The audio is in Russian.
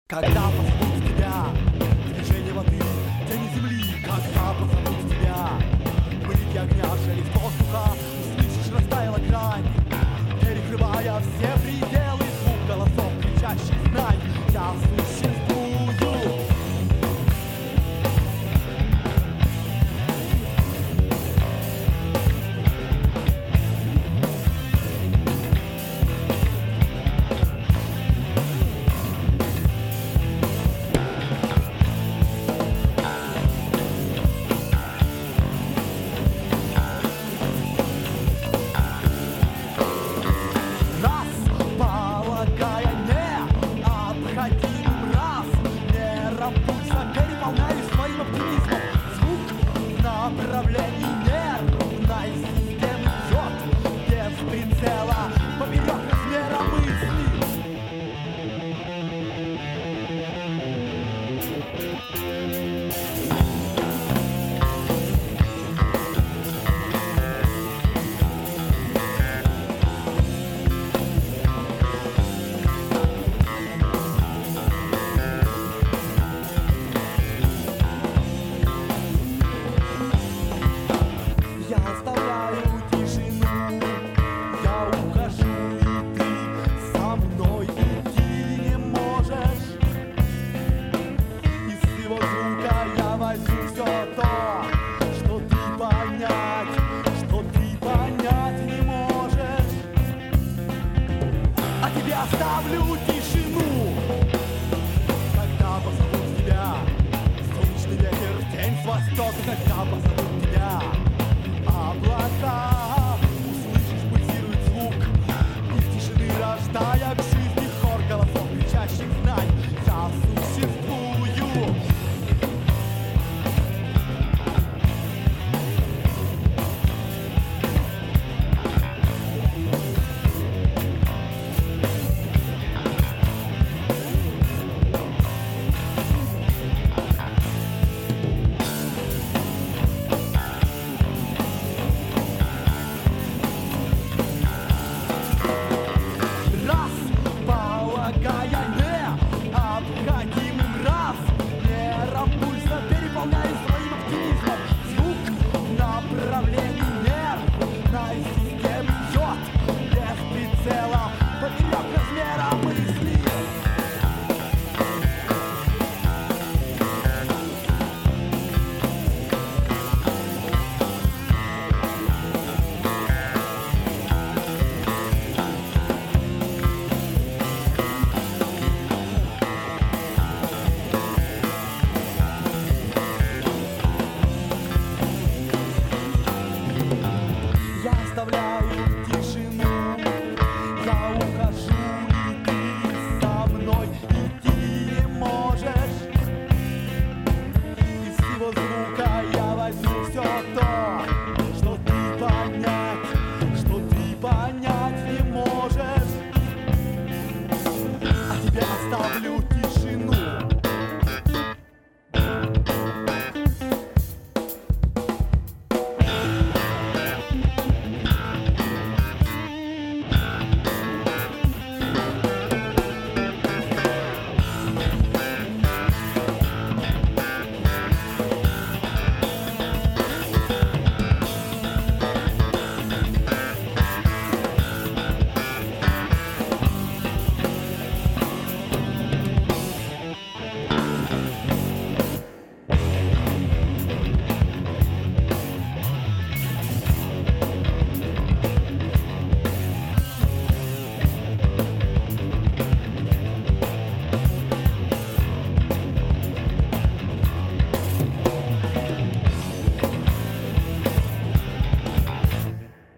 Когда позовут тебя, движение воды, тени земли. Когда позовут тебя, блики огня, шелест воздуха, услышишь, растаяла грань, перекрывая все пределы, звук голосов кричащих: знай, я существую. Направлений нервной системы бьет без прицела поперек размера мысли. Оставлю тишину, когда позовут тебя, солнечный ветер, тень с востока. Когда позовут тебя, облака, услышишь, пульсирует звук из тишины, рождая к жизни хор голосов кричащих: знай, я существую. Оставляю тишину, я ухожу, и ты со мной идти не можешь. Из всего звука я возьму все то, что ты понять не можешь. А тебе оставлю